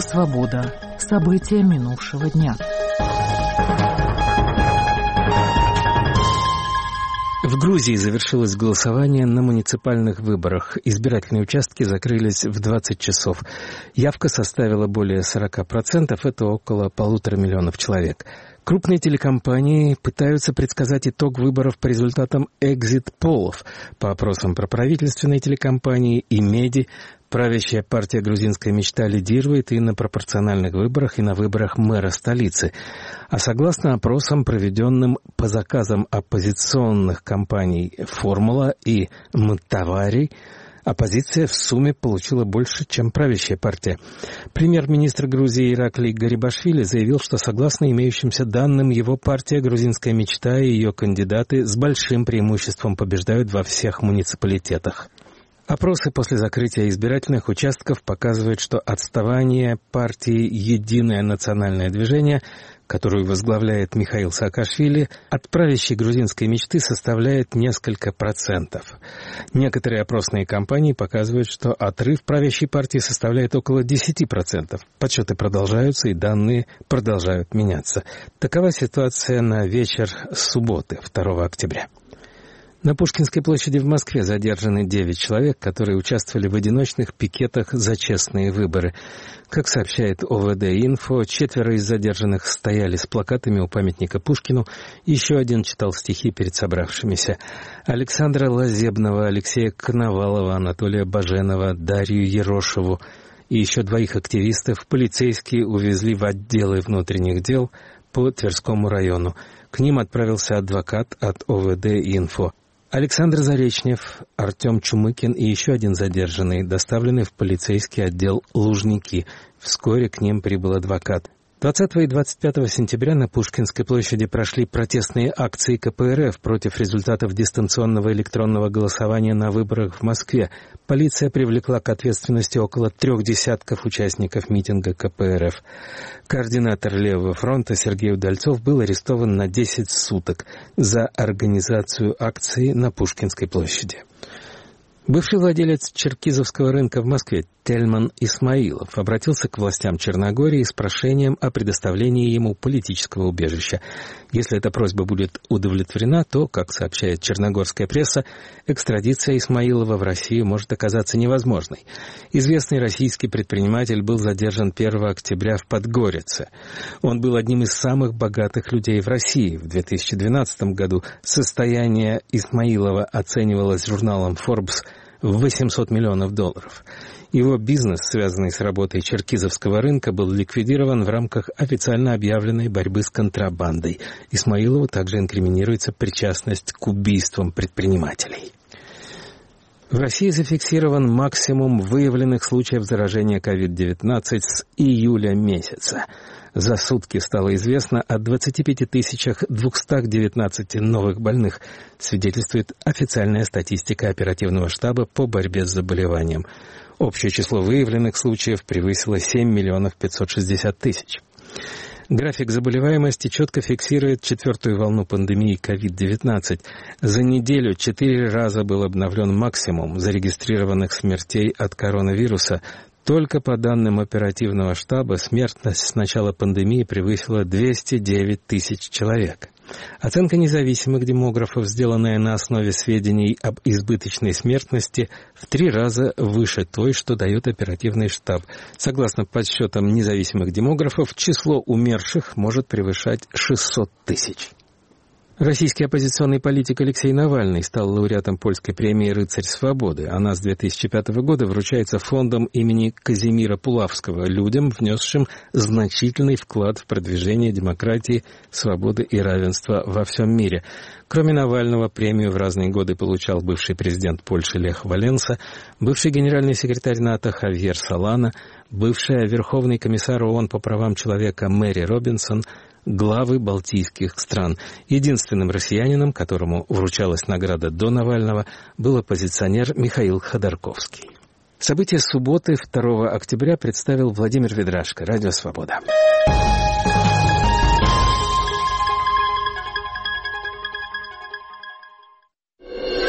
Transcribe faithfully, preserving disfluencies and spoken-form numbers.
Свобода. События минувшего дня. В Грузии завершилось голосование на муниципальных выборах. Избирательные участки закрылись в двадцать часов. Явка составила более сорок процентов, это около полутора миллионов человек. Крупные телекомпании пытаются предсказать итог выборов по результатам экзит-полов. По опросам проправительственной телекомпании и Меди, правящая партия «Грузинская мечта» лидирует и на пропорциональных выборах, и на выборах мэра столицы. А согласно опросам, проведенным по заказам оппозиционных компаний «Формула» и «Мтавари», оппозиция в сумме получила больше, чем правящая партия. Премьер-министр Грузии Ираклий Гарибашвили заявил, что согласно имеющимся данным, его партия «Грузинская мечта» и ее кандидаты с большим преимуществом побеждают во всех муниципалитетах. Опросы после закрытия избирательных участков показывают, что отставание партии «Единое национальное движение», которую возглавляет Михаил Саакашвили, от правящей грузинской мечты составляет несколько процентов. Некоторые опросные компании показывают, что отрыв правящей партии составляет около десять процентов. Подсчеты продолжаются, и данные продолжают меняться. Такова ситуация на вечер субботы, второго октября. На Пушкинской площади в Москве задержаны девять человек, которые участвовали в одиночных пикетах за честные выборы. Как сообщает О В Д Инфо, четверо из задержанных стояли с плакатами у памятника Пушкину, еще один читал стихи перед собравшимися. Александра Лазебного, Алексея Коновалова, Анатолия Баженова, Дарью Ерошеву и еще двоих активистов полицейские увезли в отделы внутренних дел по Тверскому району. К ним отправился адвокат от О В Д Инфо. Александр Заречнев, Артем Чумыкин и еще один задержанный доставлены в полицейский отдел Лужники. Вскоре к ним прибыл адвокат. двадцатого и двадцать пятого сентября на Пушкинской площади прошли протестные акции Ка Пэ Эр Эф против результатов дистанционного электронного голосования на выборах в Москве. Полиция привлекла к ответственности около трех десятков участников митинга Ка Пэ Эр Эф. Координатор Левого фронта Сергей Удальцов был арестован на десять суток за организацию акции на Пушкинской площади. Бывший владелец черкизовского рынка в Москве Тельман Исмаилов обратился к властям Черногории с прошением о предоставлении ему политического убежища. Если эта просьба будет удовлетворена, то, как сообщает черногорская пресса, экстрадиция Исмаилова в Россию может оказаться невозможной. Известный российский предприниматель был задержан первого октября в Подгорице. Он был одним из самых богатых людей в России. В две тысячи двенадцатом году состояние Исмаилова оценивалось журналом Forbes в восемьсот миллионов долларов. Его бизнес, связанный с работой черкизовского рынка, был ликвидирован в рамках официально объявленной борьбы с контрабандой. Исмаилову также инкриминируется причастность к убийствам предпринимателей. В России зафиксирован максимум выявленных случаев заражения ковид девятнадцать с июля месяца. За сутки стало известно о двадцати пяти тысячах двухстах девятнадцати новых больных, свидетельствует официальная статистика оперативного штаба по борьбе с заболеванием. Общее число выявленных случаев превысило семь миллионов пятьсот шестьдесят тысяч. График заболеваемости четко фиксирует четвертую волну пандемии ковид девятнадцать. За неделю четыре раза был обновлен максимум зарегистрированных смертей от коронавируса. Только по данным оперативного штаба смертность с начала пандемии превысила двести девять тысяч человек. Оценка независимых демографов, сделанная на основе сведений об избыточной смертности, в три раза выше той, что дает оперативный штаб. Согласно подсчетам независимых демографов, число умерших может превышать шестьсот тысяч. Российский оппозиционный политик Алексей Навальный стал лауреатом польской премии «Рыцарь свободы». Она с две тысячи пятого года вручается фондом имени Казимира Пулавского, людям, внесшим значительный вклад в продвижение демократии, свободы и равенства во всем мире. Кроме Навального, премию в разные годы получал бывший президент Польши Лех Валенса, бывший генеральный секретарь НАТО Хавьер Солана, бывший верховный комиссар ООН по правам человека Мэри Робинсон, главы балтийских стран. Единственным россиянином, которому вручалась награда до Навального, был оппозиционер Михаил Ходорковский. События субботы, второго октября, представил Владимир Ведрашко, Радио Свобода.